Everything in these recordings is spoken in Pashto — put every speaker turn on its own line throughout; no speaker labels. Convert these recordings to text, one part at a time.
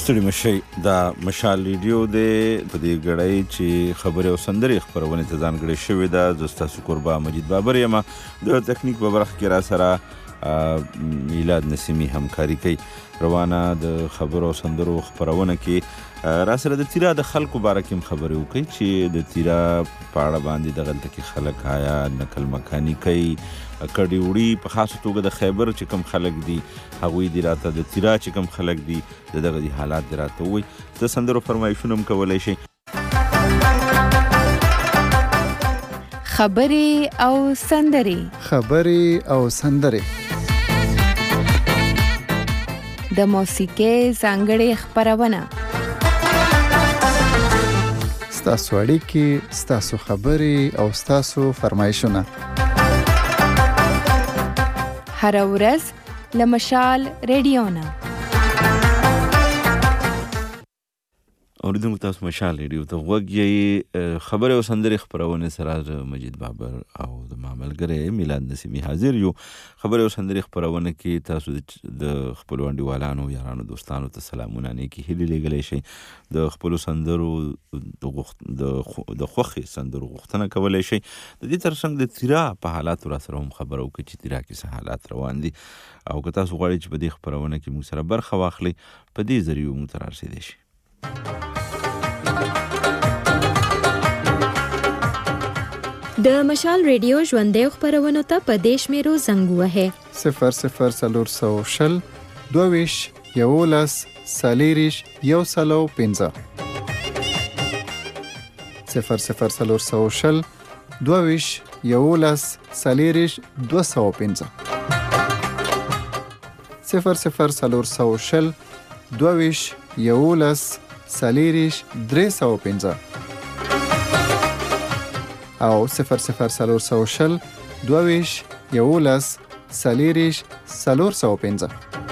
ستړي مشي دا مشال ریډیو د په دې غړای چې خبره او سندري خبرونه ته ځانګړي شوې ده. زستا قربا مجید بابر یم د تکنیک په برخه کې را سره میلاد نسیمی همکاري کوي. روانه د خبرو او سندرو خبرونه کې را سره د تیرا د خلکو باره کې خبرې وکړي چې د تیرا په اړه باندې د غلطه کې خلک آیا نقل مکانی کوي کډی وړي په خاصه توګه د خیبر چې کوم خلک دي هغوی دی راته د تیرا چې کوم خلک دي دغه دي حالات دی راته وي د سندرو فرمایشونه هم کولای شي.
خبرې او سندرې د موسیقۍ ځانګړې خبرونه
ستاسو اړیکې ستاسو خبرې او ستاسو فرمایشونه
هر ورځ له مشال ریډیو نه
اوریدونکو تاسو مشال ریډیو ته وګورئ. خبرې او سندرې خبرونه سره مجید بابر او د ماملګری میلاد نسیمی حاضر یو. خبرې او سندرې خبرونه کې تاسو د خپل وندیوالانو یارانو دوستانو ته سلامونه نه کې هلي لګلې شي. د خپل سندرو د خوخي سندرو غوښتنه کولای شي. د دې ترڅنګ د تیرا په حالات را سره هم خبرو کې چې تیرا کې څه حالات روان دي او که تاسو غواړئ چې په دې خبرونه کې موږ سره برخه واخلئ په دې ذریعه موږ ته رارسېدای شي.
د مشال ریډیو ژوندۍ خبرونو ته په دیش میرو زنګ وهه
0040 22 11 سالیریش یو سلو 15 0040 22 11 سالیریش 215 0040 22 11 سالیریش 315 او 0040 22 11 سالیریش 415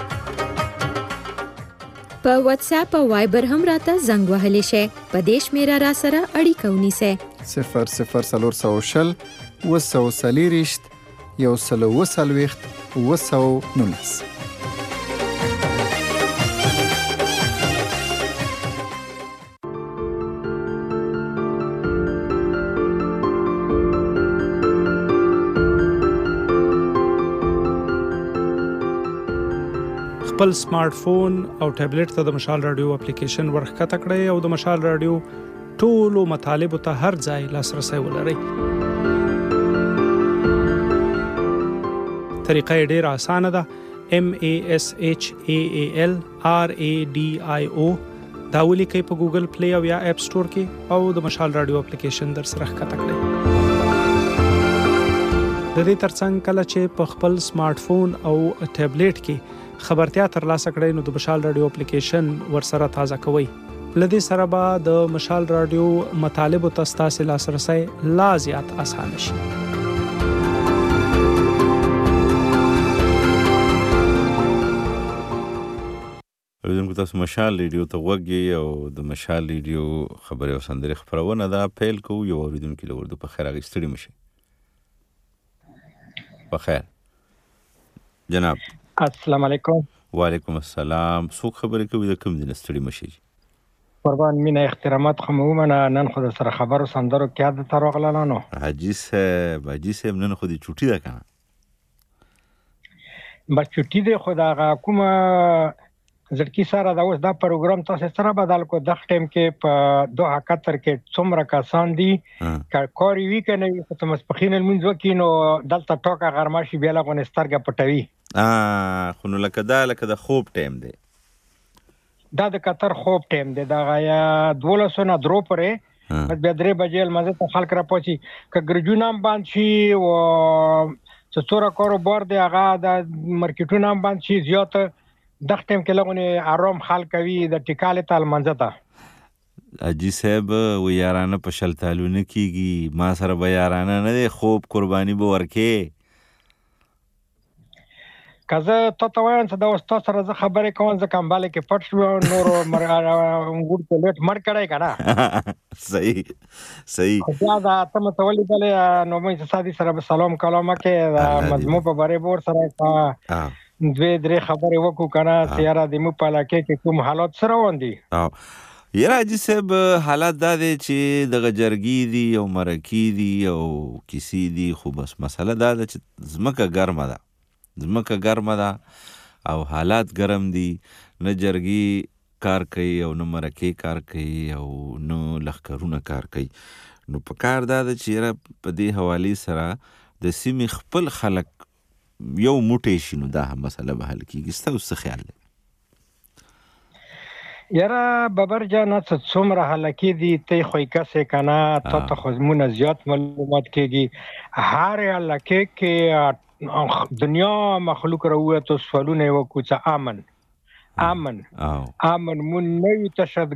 په واتس اپ او وایبر هم راته زنګ وهلی شي. په دیش میرا را سره اړیکه ونیسه
0040 وسو سالیریش یو سلو وسلويخت وسو نونس.
خپل سمارټ فون او ټابلیټ ته د مشال رادیو اپلیکیشن ورښکته کړئ او د مشال رادیو ټولو مطالبو ته هر ځای لاسرسی ولرئ. طریقه یې ډېره اسانه ده. MASHAAL RADIO دا ولیکئ په ګوګل پلی او یا اپ سټور کې او د مشال رادیو اپلیکیشن در سره ښکته کړئ. د دې ترڅنګ کله چې په خپل سمارټ فون او ټابلیټ کې خبرتیا ترلاسه کړئ نو د مشال رادیو اپلیکیشن ورسره تازه کوئ. لدې سره به د مشال رادیو مطالبو ته ستاسو لاسرسی لا زیات اسانه شي.
اوریدونکو تاسو مشال ریډیو ته وګورئ او د مشال ریډیو خبرې او سندرې خبرونه دا پیل کوو. یو اوریدونکو له اردو په خیر اغستړي مشي. په خیر جناب.
السلام علیکم.
وعلیکم السلام. څوک خبرې کوي د کوم دین ستړي مشي؟
قربان مینه احترامات خو مومنه نن خو سره خبرو سندرو کې د تروغلانو
حاجی صاحب نن خو دې چوټي ده کنه
بس چوټي ده خو دا کومه ځکه سره دا اوس دا پروګرام تاسو سره بدل کو د ټیم کې په 2071 کې څومره کسان دي کاري وی کنه چې مسپخین المنځ وکینو دلته ټوکا غرماشي بیل غونسترګه پټوي
خو نو لکه د خوب ټیم دی
دا د قطر خوب ټیم دی دا غیا 12 نه درو پرې بس بیا 3 بجې مزه ته خلک را پوچی ک ګرجونام باندې شي او څوره کاروبار دی هغه د مارکیټونام باندې شي زیات د ټیم کې لغونه آرام خلک کوي د ټیکاله تل منځه ته
حاجی صاحب و یارانه په شلتالونه کیږي ما سره به یارانه نه دی خوب قرباني به ورکې
کزه ته وایم چې دا استاد سره زه خبرې کوم ځکه کمباله کې پټ شو نور مرګ ته لیټ مر کړای کنه
صحیح
دا ته متولي بل نو مې سادي سره سلام کلام کې مضمون په باره بور سره دوی درې خبرې وکړو کنه چې یاره د مو په علاقې کې کوم حالات سره روان دي.
یاره حاجي صاحب حالات دا دی چې دغه جرګې دي او مرکې دي او کیسې دي، خو بس مسله دا ده چې ځمکه ګرمه ده او حالات ګرم دي، نه جرګې کار کوي او نه مرکې کار کوي او نه لښکرونه کار کوي. نو په کار دا ده چې یاره په دې حوالې سره د سیمې خپل خلک یو موټی شي، نو دا هم مسله به حل کېږي. ستاسو څه خیال دی؟
یاره ببر جانه څومره حلقې دي ته خو یې کسې کنه ته خو زمونه زیات معلومات کېږي. هر حلقې کې دنیا مخلوق راووتو سوالونه یې وکړو چې امن مون نوی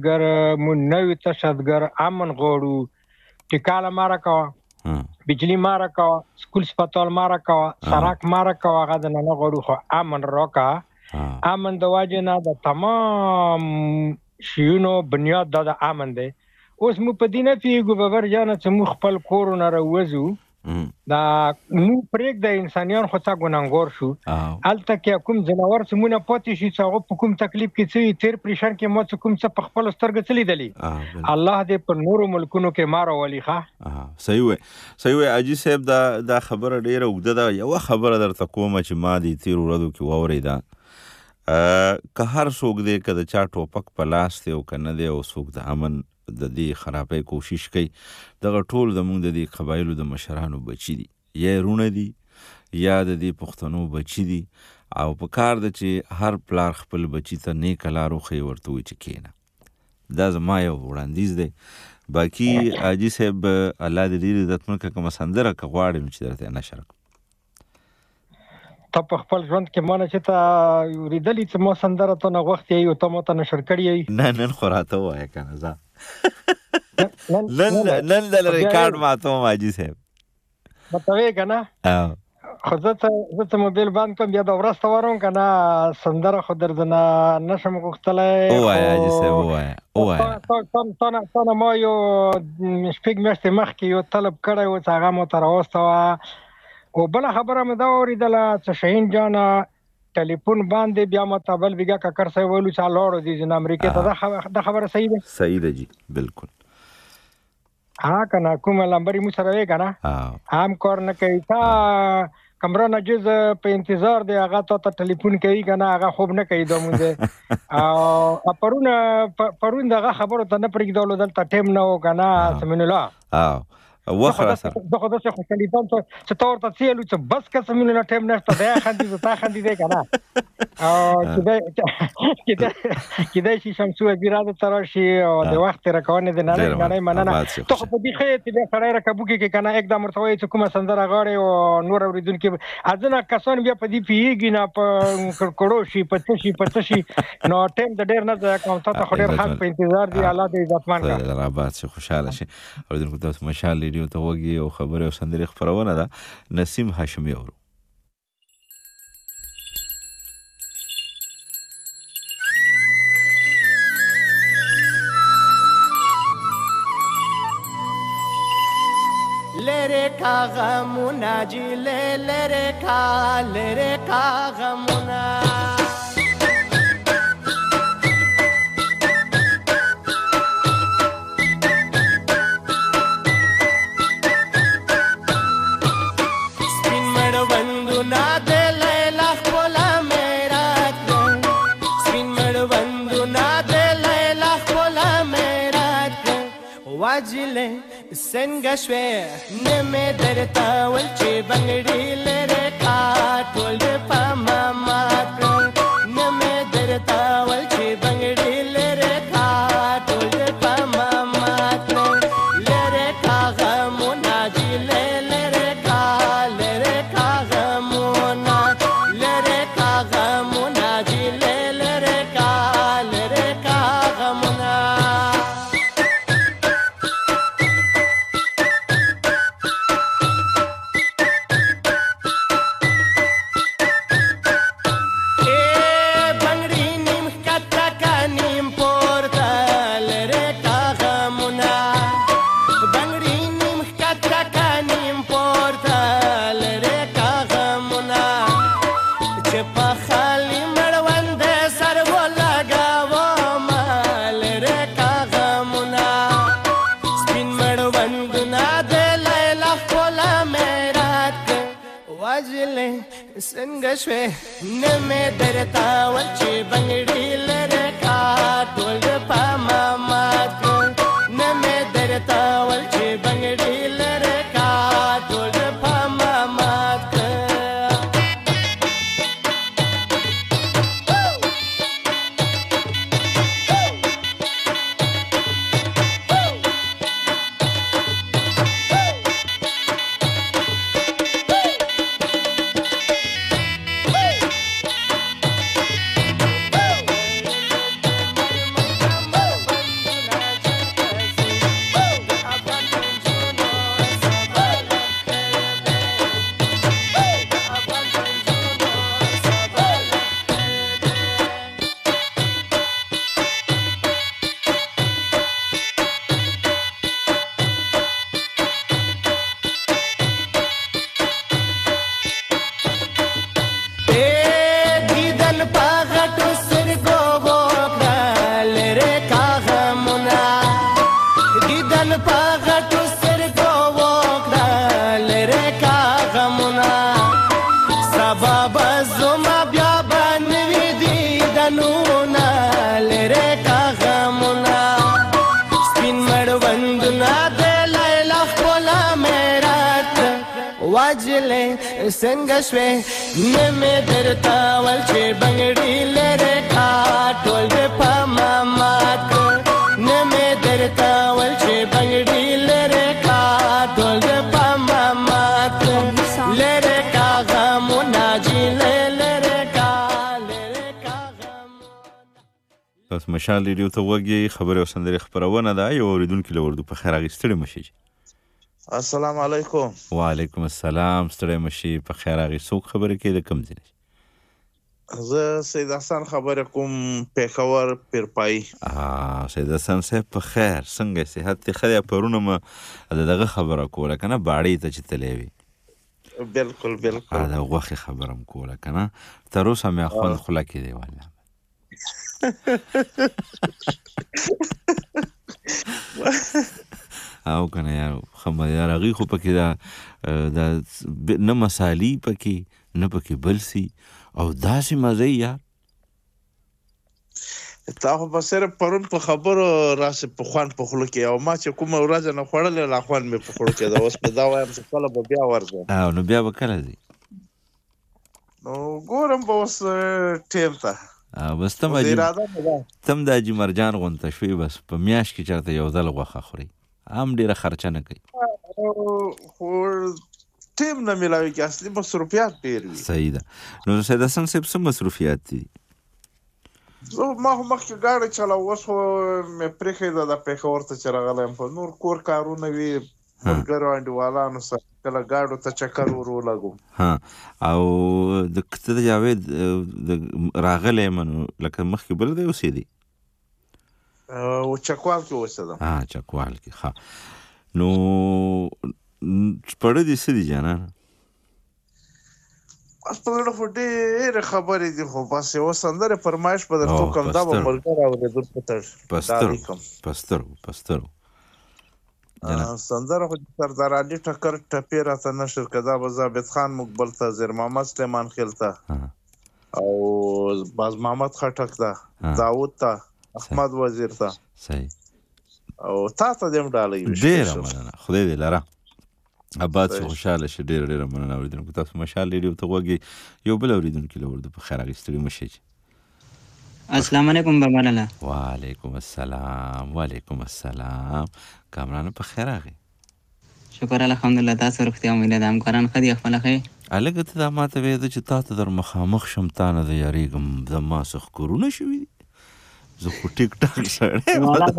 تشدګر امن غواړو، ټیکاله ماره کوه، بجلی ماره کوه، سکول سپتال ماره کوه، سړک ماره کوه، هغه د نه غواړو خو امن راکوه. امن د واجه نه د تمام شیونو بنیاد د امن دی. اوس مو په دینه پیګو ببر جانه چې مو خپل کورونه راوځو دا نو پرېږ د انسانیان خو تا ګناهګار شو. هلته کې کوم ځناور چې مونه پاتې شي چې هغه په کوم تکلیف کې څه تیر پریشان کې مو څه کوم څه په خپل سترګې څه لیدلي. الله دې په نورو ملکونو کې مار ولي ښه.
صحیح وي حاجي صاحب، دا خبره ډیره اوږده ده. یوه خبره درته کومه چې ما دې تیر ورځو کې واورېده، که هر څوک دی که د چا ټوپک په لاس دی او که نه دی او څوک د امن د دې خرابۍ کوشش کوي، دغه ټول زموږ د دې قبایلو د مشرانو بچي دي، یا رونه دي یا د دې پښتنو بچي دي. او په کار ده چې هر پلار خپل بچي ته نیکه لار وښیي، ورته وایي چې کښېنه. دا زما یو وړاندیز دی. باقي حاجي صاحب الله دې ډېر عزتمن کړه، کومه سندره که غواړې نو چې درته یې نشر کړم.
ته په خپل ژوند کې مانه چې ته اورېدلي چې ما سندره ته نه غوښتې یې او ته ماته نشر کړې یې؟
نن خو راته ووایه که نه، نن د ریکارډ ماتوم حاجي صاحب.
مته وایې که نه؟ خو زه څه موبایل بند کړم بیا د ورځ ته ورم که نه سندره خو در نه نشم غوښتلی.
ووایه حاجي صاحب ووایه.
تا نه ما یو شپږ میاشتې مخکې یو طلب کړی و چې هغه ماته راوستوه. او بله خبره مې دا اورېدله چې شهین جانه ټلیفون باندې بیا ماته بل بیګا کاکړ صاحب ویلو چې لاړو دي چې امریکې ته. دا خبره صحیح ده؟
صحیح ده جی، بالکل.
که نه کومه لمبرې مو سره وی که نه هم کار نه کوي. تا کمران عجیز په انتظار دی، هغه تا ته ټلیفون کوي که نه هغه خوب نه کوي دا مونځ. او پرون دغه خبرو ته نه پرېږدولو، دلته ټیم نه و که نه سمین الله
وخت را سره
زه خو داسې خوشحالېدم چې ته ورته څه ویلو چې بس که سمینو نه ټایم نشته دی خندي زه تا خندېدی که نه. او کیدای شي شمسو وزیراده ته راشي او د وخت تېره کونې د نړۍ مننه. ته خو په دې ښه یې چې بیا سړی رکبوکې کې که نه اقدام ورته وایي چې کومه سندره غواړې او نور اورېدونکي ځینې کسان بیا په دې پوهېږي نه، په کړکړو شي په څه شي نو ټایم د ډېر نه ضایع کوم. تا ته خو ډېر خلک په انتظار دي. الله دې عزتمن کړه.
راباد شي، خوشحاله شي. اورېدونکو تاسو مشال ریډیو ته وږي او خبرې او سندرې خپرونه ده. نسیم هاشمي اورو.
لرکا غمونا جیلے لرکا غمونا سپین مړوندو نا د لیلا خپله میرات سپین مړوندو نا د لیلا خپله میرات واجلې څنګه شوې نه مې درته ول چې بنګړي لرې کا ټول په ما مات نه مې درته ول چې بنګړي لرې کا ټول په ما مات لرې کا غمونا جیلې لرې کا غمونا لرې کا غمونا جیلې لرې کا غمونا څنګه شوې نه مې درته ول چې بنګړي لره کا ټول په مامات نه مې درته ول چې بنګړي لره کا ټول په مامات څنګه شوې نه مې درته ول چې بنګړي لره کا ټول په مامات نه مې درته ول چې بنګړي لره کا ټول په مامات لره کا غمونه جي لره کا
تاسو مشال ریډیو ته وګورئ خبري او سندري خبرونه ده یو اوریدونکو له وردو په خیر اغستړي مشي
السلام علیکم
وعلیکم السلام ستړی مشي په خیر اغي څوک خبرې کوي د کوم ځای
زه سید حسن خبرې کوم پیښور پیرپای
سید حسن صاحب په خیر څنګه صحت خیا پرونه ما دغه خبره کوله کنه باړې ته چې تلې وي
بالکل
دا غوخه خبرم کوله کنه تر اوسه مې خپل خلا کې دی والله او کنه یار خمه یار غي خو پکې دا نه مسالې پکې نه پکې بلسي او داسې مزه یار
تا خو په سره پرون په خبرو راشه په خوان په خلو کې او ما چې کومه ورځ نه خوړل لا خوان مې په خلو کې دا اوس په دا وایم چې کله به بیا ورځم
نو بیا به کله ځي
نو ګورم به اوس ټیم ته
بس تم د اجي مرجان غونته شوي بس په میاش کې چرته یو ځل غوښه خوري هم ډیره خرچه نه کوي
خو ټیم نه ملاوي کې اصلي مصروفیات ډیر وي
صحیح ده نو سید حسن صاحب څه مصروفیات دي
زه ما هم مخکې ګاډی چلاو اوس خو مې پرېښې د پېښور ته چې راغلی یم په نور کور کارونه وي ملګرو انډیوالانو سره کله ګاډو ته چکر ور ولګو
او د کته جاوید راغلی یم نو لکه مخکې بل دی اوسېدی
او چکوال کې اوسېدم
چکوال کې ښه نو پړه دې څه دي جانانه
بس په زړه خو ډېرې خبرې دي خو بس یوه سندرې فرمایش به درته وکړم دا به ملګری اورېدونکو ته ډالۍ کړم
پسترو
سندره خو سردار علي ټکر ټپې راته نشر که دا به ثابت خان مقبل ته زیر محمد سلیمان خیل ته او باز محمد خټک ته داود ته احمد وزیر ته او تا ته دې هم ډالۍ وي
ډېره مننه خدای دې لره اباد چې خوشحاله شي ډېره مننه اورېدونکو تاسو مشال ریډیو ته وګورئ یو بل اورېدونکي له اردو په خیر اخیستلي مه شئ
السلام علیکم بابا لالا
وعلیکم السلام کامران په خیر راغی
شکر الحمدلله تاسو روغتیا امید ده همکاران ښه دي خپله ښه
هلکه ته دا ماته ویده چې تا ته در مخامخ شم تا نه د یارېږم زما څه ښکرونه شوي دي زه خو ټیک ټاک سړی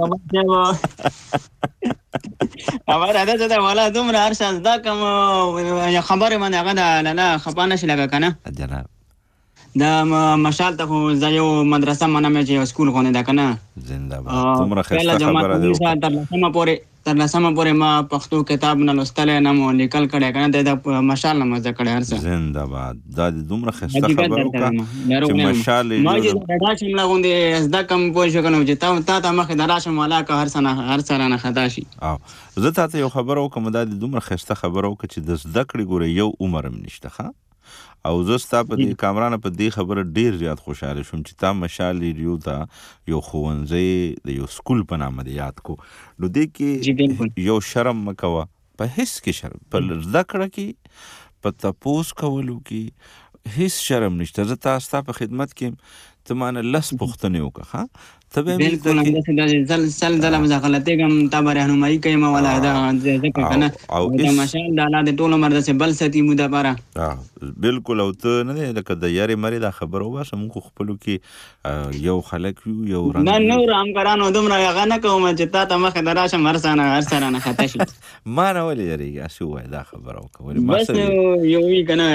خبر ده چې ده والا دومره هر څه زده کړم خبرې باندې هغه ده لالا خفه نه شي لکه که نه
جناب
دا مشال ته خو زه یو مدرسه منم چې یو سکول خونې ده که نه
زنده باد دومره ښایسته خبره ده
تر لسمه پورې ما پښتو کتاب نه لوستلی نه مو لیکل کړی که نه دی د مشال نه مو زده کړی هر څه
زنده باد دا د دومره ښایسته خبره وکړه چې مشال
ما چې ډډا شم له غوندې زده کړم پوه شو که نه چې تا ته مخکې د راشم والا که هر څه رانه خطا شي
زه تا ته یو خبره وکړم دا د دومره ښایسته خبره وکړه چې د زده کړې ګوره یو عمر هم نشته ښه او زه ستا په دې کامرانه په دې خبره ډېر زیات خوشحاله شوم چې تا مشال ریډیو ته یو ښوونځی د یو سکول په نامه دې یاد کو. نو دې کې یو شرم مه کوه، په هیڅ کې شرم، په زده کړه کې، په تپوس کولو کې هیڅ شرم نشته. زه ستا په خدمت کې ته مانه لس پوښتنې وکړه ښه، ته به مې
بالکل همداسې سل ځله مې غلطېږم، تا به رهنمایي کوې ما ولا ځکه که نه د مشال د الله د ټول عمر داسې بل ساتي مو دپاره.
بالکل. او ته نه دی لکه د یارې مرې دا خبره وباسه، موږ خو خپلو کې یو خلک یو یو رنګ
نه نور همکارانو دومره هغه نه کوم چې تا ته مخې ته راشم هر څه رانه خطا شي.
ما نه ولې یارېږي، هسې ووایه دا خبره وکړه.
بس یو وي که نه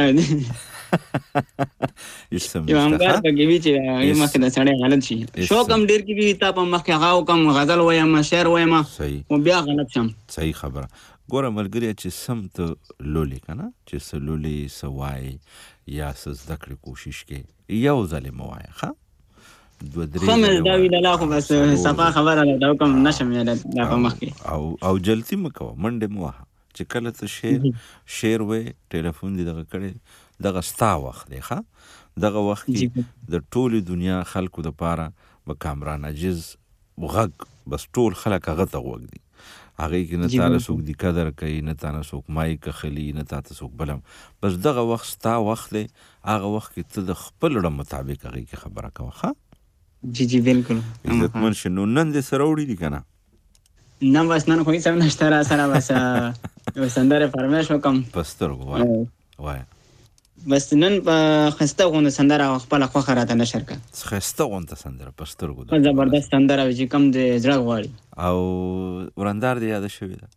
یو همکار پکې وي چې مخکې د سړی غلط شي. شوق هم ډېر کې وي، تا په مخکې هغه وکړم، غزل وایم، شعر وایم، خو بیا غلط شم.
صحیح خبره. ګوره ملګري چې سم ته لولې که نه، چې څه لولې څه وایې یا څه زده کړې کوشش کې یو ځلې مه وایه ښه، دوه درې
ښه مې زده وي لالا، خو بس صفا خبره ده وکړم نشم یادت دا په مخکې.
او جلتي مه کوه، منډې مه وهه. چې کله ته شعر وایې، ټلیفون دې دغه کړی، دغه ستا وخت دی ښه. دغه وخت کې د ټولې دنیا خلکو دپاره به کامران عجیز غږ، بس ټول خلک هغه ته غوږ دي، هغې کې نه تاله څوک دي قدر کوي، نه تانه څوک مایک اخلي، نه تاته څوک بلم. بس دغه وخت ستا وخت دی، هغه وخت کې ته د خپل ړه مطابق هغې کې خبره کوه ښه.
جی بالکل
عزتمن شه. نو نن دې سره وړي دي که نه؟
نه بس نن خو هېڅ هم نشته را سره، بس یو سندرې فرمایش وکړم.
په سترګو وایه.
بس نن په ښایسته غونډه سندره خپله خوښه راته نشر کړه.
ښایسته غونډه سندره په سترګو
زبردست سندره وي چې کوم د زړه غواړي.
او ورندار دې یاده شوې ده؟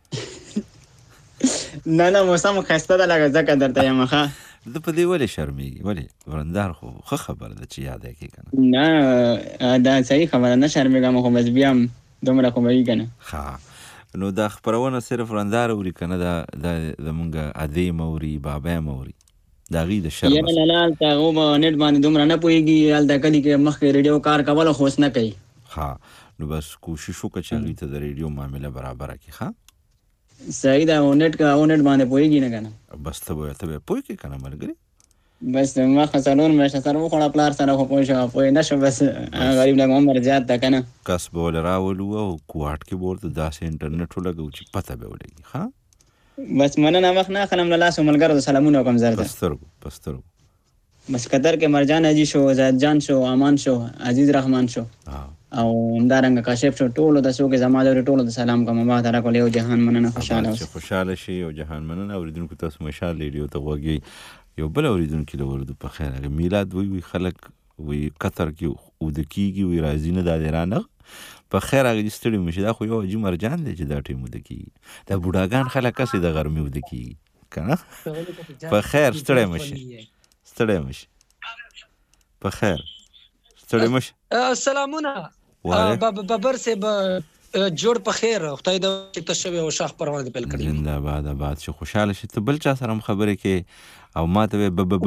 نه موسم ښایسته ده لکه ځکه درته یم ښه.
ده په دې ولې شرمېږي؟ ولې ورندار خو ښه خبره ده چې یاده یې کړې که نه؟
نه دا صحیح خبره، نه شرمېږم، خو بس بیا هم دومره خو به وي که نه.
ښه. نو دا خپرونه صرف ورندار اوري که نه؟ دا زمونږ ادې م اوري، بابا م اوري، د هغې د شرم
یاره لالا هلته هغو به نیټ باندې دومره نه پوهېږي، هلته کلي کې مخکې ریډیو کار کوله خو اوس نه کوي.
ښه. نو بس کوشش وکړه چې هغې ته د ریډیو معامله برابره کړي ښه.
صحیح ده. او نیټ باندې پوهېږي نه که نه؟
بس ته به پوه کړې که نه ملګري؟
بس ما خو څلور میاشتې سره وخوړه پلار سره، خو پوه شوه پوه نه شو، بس غریب لږ عمر زیات ده که نه.
کس به ولې راولو او کوواټ کې به ورته داسې انټرنېټ ولګو چې پته به ولګي ښه.
بس مننه، وخت نه اخلم له لاسو ملګرو ته سلامونه وکړم زر ته.
په سترګو.
بس قطر کې مرجان حاجي شو، زید جان شو، امان شو، عزیز رحمان شو، او همدارنګه کاشف شو، ټولو ته څوک زما د ټولو ته سلام کوم. ما تعالی کول یو جهان مننه، خوشاله اوسئ.
خوشاله شي او جهان مننه. اوریدونکو تاسو مشال ریډیو ته غوږی. یو بل اوریدونکي له ورودو په خیر. هغه میلاد وی خلک وی قطر کې اوده کېږي، وی راځي نه دا دی رانغ په خیر. هغه دې ستړي مشي، دا خو یو عجیب مرجان دی چې دا ټیم اوده کېږي. دا بوډاګان خلک هسې د غرمې اوده کېږي که نه؟ په خیر ستړی مشي په خیر ستړی مشي.
سلامونه ببر صاحب، جوړ په خیر، خدای دې چې ته شوې او شاخ پروانه دې پیل کړي.
زنده باد آباد شي، خوشحاله شي. ته بل چا سره هم خبرې کې او ما ته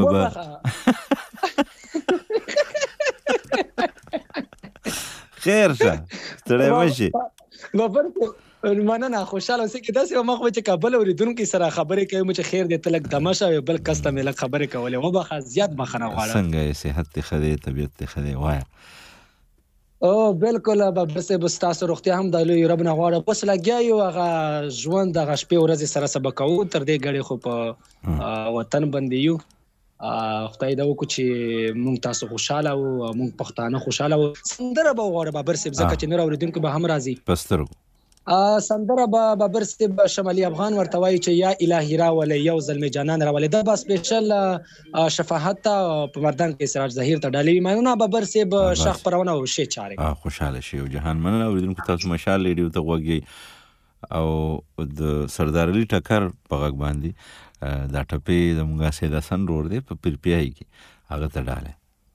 خیر شه ستړی مشي.
ببر مننه، خوشحاله اوسئ. کې داسې وخت چې کابل اوریدونکو سره خبرې کوي چې خیر دې ته لږ دمه شه، بل کس ته مې لږ خبرې کولې وبخه، زیات بخښنه غواړم.
څنګه یې؟ صحت دې ښه دی؟ طبیعت دې ښه دی؟ وایه.
او بالکل ببر صاحب، ستاسو روغتیا هم د لوی رب نه غواړم. بس لګیا یو هغه ژوند دغه شپې ورځې سره سبا کوو، تر دې ګړې خو په وطن باندې یو. خدای دا وکړو چې موږ تاسو خوشاله او موږ پښتانه خوشاله او سندره به وغواړو ببر صاحب، ځکه چې نور اوریدونکو به هم راځي.
په سترګو
سندره به ببر صاحب شمالي افغان ورته وایي چې یا الهي راولې یو ځل مې جانان راولې. دا به سپیشل شفاعت ته په مردان کې سراج ظهیر ته ډالۍ مننه ببر صاحب، شاخ پرونه او شی چارې.
خوشاله شي او جهان مننه. اوریدونکو تاسو مشال ریډیو ته غوږی او د سردار علي ټکر په غږ باندې دا ټپې زموږ سید حسن رور دی په پیرپیای کې هغه ته ډالۍ.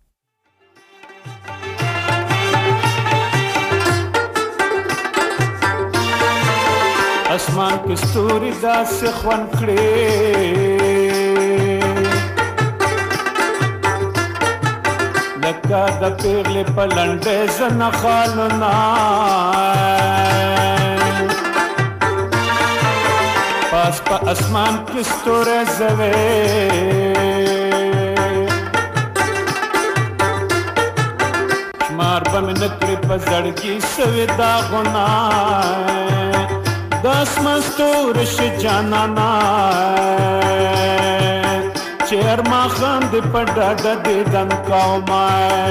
اسمان کې ستوري داسې خوند کړې لکه د پیغلې په لنډې زنه خالونه پاس په اسمان کې ستوری زوی شمار به مې نه کړې په زړګي سوې داغونه د اسمان ستوری شي جانانه چې هر ماښام دې په ډاډه دیدن کومه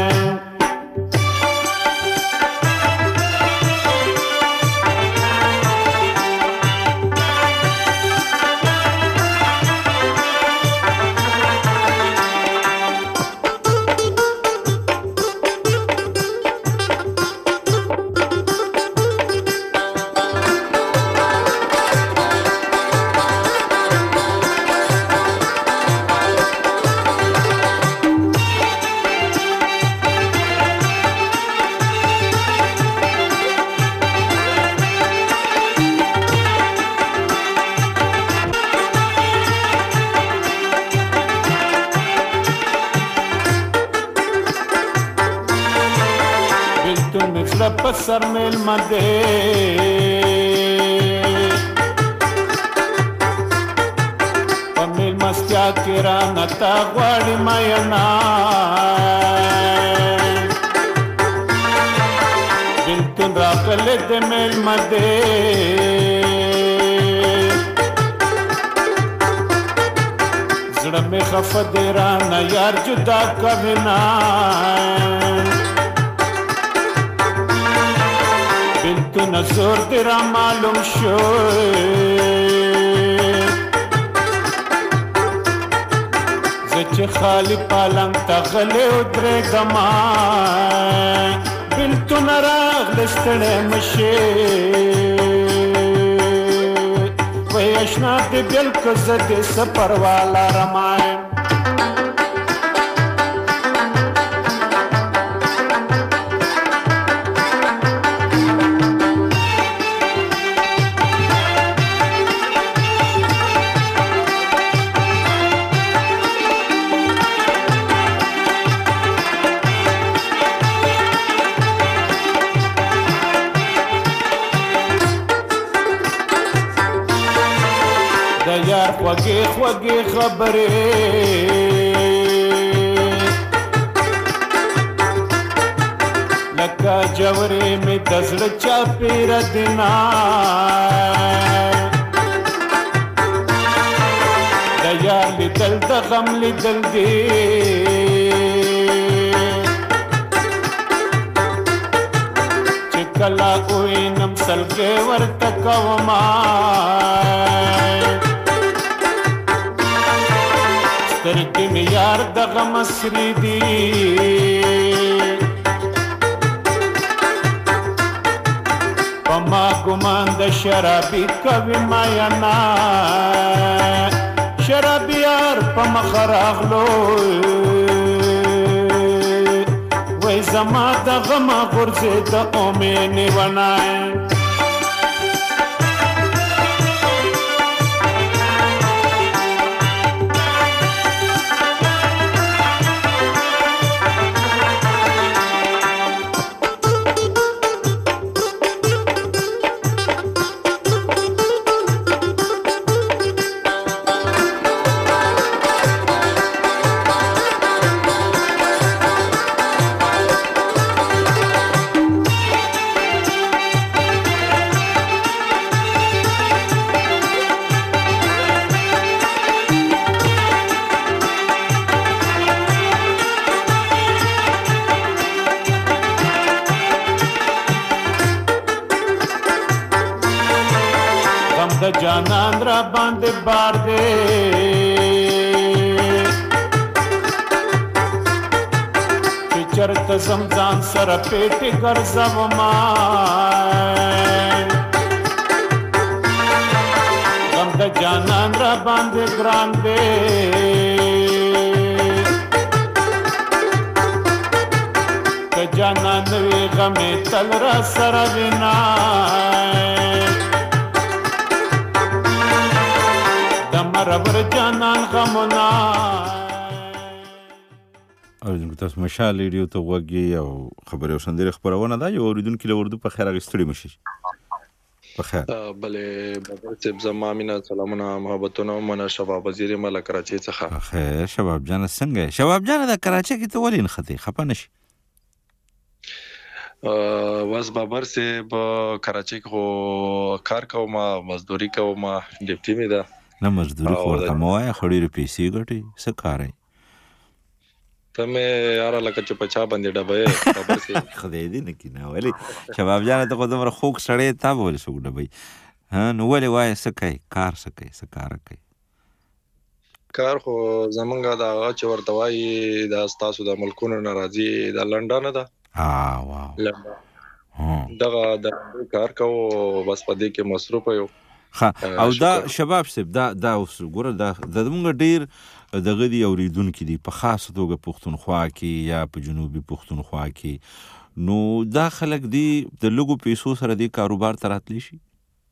سر میل مده په میل مستیا کې را نتا غواړي مینا بلتون راغله د میل مده زړه مې خفه دی را نه یار جدا کوینا بلتو نزور دی را معلوم شو زچ خالی پالنگ تا غلی ادرگما بلتو نراغ لستڑے مشی وی اشنا دی بلک زدی سپر والا رمائیں خوږې خوږې خبرې لکه جورې مې د زړه چاپېره دینا د یار لیدل د غم لیدل دی چې کله وینم سلګۍ ورته کومه سترګې مې یار د غم سرې دي په ما ګمان د شرابي کوي مینا شرابي یار په مخ راغلو وای زما د غم غورځې د اومې نیونای جانان را باندې بار دے چې چرته زمزان سره پیټي ګرځوما غم د جانان را باندې ګران دے که جانان وی غمې تل را سره وینا ربر جانان غمنا
اوریدونکو تاسو مشال ریډیو ته وګورئ او خبري او سندري خبرونه دا یو اوریدونکو له اردو په خیر اغستړي مشي بخیر
بلې بابر صاحب زما مینه سلامونه محبتونه منه شباب وزیر مله کراچۍ څخه
خیر شباب جان څنګه شباب جان د کراچۍ کې ته ولې نختی خپه نشي
واس بابر صاحب کراچۍ کې کار کوم مزدوري کوم ډیپټي می ده
نه مزدوري خو ورته موای خړې پیسې ګټي څه کارای
ته مې یار لکه چې پچا باندې ډبې بابر صاحب
خدای دې نه کینه ولی شباب جان ته قدم را خوک سړې تا بول شو ډبې ها نو ولې وای څه کوي کار څه کوي څه کار کوي
کار خو زمونږه دا چې ورته وای دا تاسو د ملکونو ناراضي د لندن ده
واو
دغه د کار کو بس پدې کې مصروف یو
او دا شباب صاحب دا اوس ګوره دا زمونږ ډیر دغه دی اوریدونکو دي په خاصه توګه پښتونخوا کې یا په جنوبي پښتونخوا کې نو دا خلک دي د لګو پیسو سره د کاروبار تراتلی شي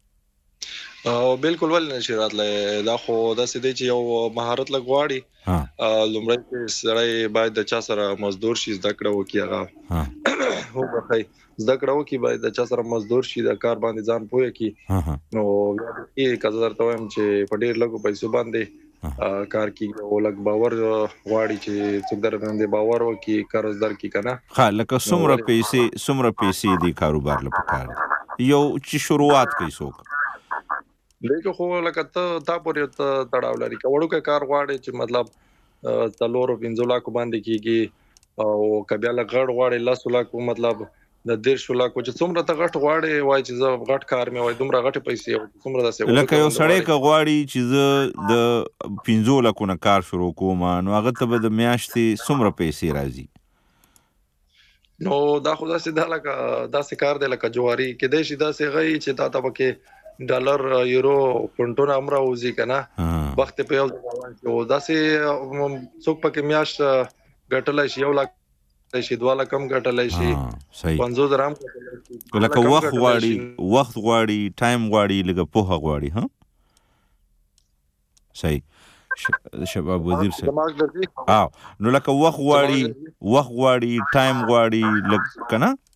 او بالکل ول نشي راتله دا خو دا سده چې یو مهارت لګواړي لومړی چې سړی باید د چا سره مزدور شي زده کړه وکړي هغه هو بخای زده کړه وکړي باید د چا سره مزدور شي د کار باندې ځان پوهه کی نو یې کزه درته وایم چې په ډیر لګو پیسو باندې کار کیږي او لګ باور غواړي چې څوک درته باور وکړي قرضدار کی کنه
لکه څومره پیسې دی کاروبار لپاره یو چې شروعات کوي څوک
لیکه خو لکه تا پورې تړاو لري کوړو کې کار غواړي چې مطلب تلورو 15 لک باندې کیږي او کبیا لغړ غواړي لاسو لک مطلب د 1.5 لک چې څومره ته غټ غواړي وای چې زه غټ کار مې وای دومره غټ پیسې څومره داسې
لکه یو سړی که غواړي چې زه د 15 لکونه کار شروع کوم نو هغه ته به د میاشتې څومره پیسې راځي
نو دا خو داسې دا لکه داسې کار دی لکه جواری کې دی چې داسې غي چې تا ته پکې ډالر یورو پونټونه امر اوزي کنه وخت په یو ځای داسې څوک پکې میاشت ګټلای شي 1 لک شي 2 لک کم ګټلای شي 50 درهم
لکه وخت غواړي ټایم غواړي لکه پوهه غواړي ها صحیح شباب وزیر صاحب نو لکه وخت غواړي ټایم غواړي لکه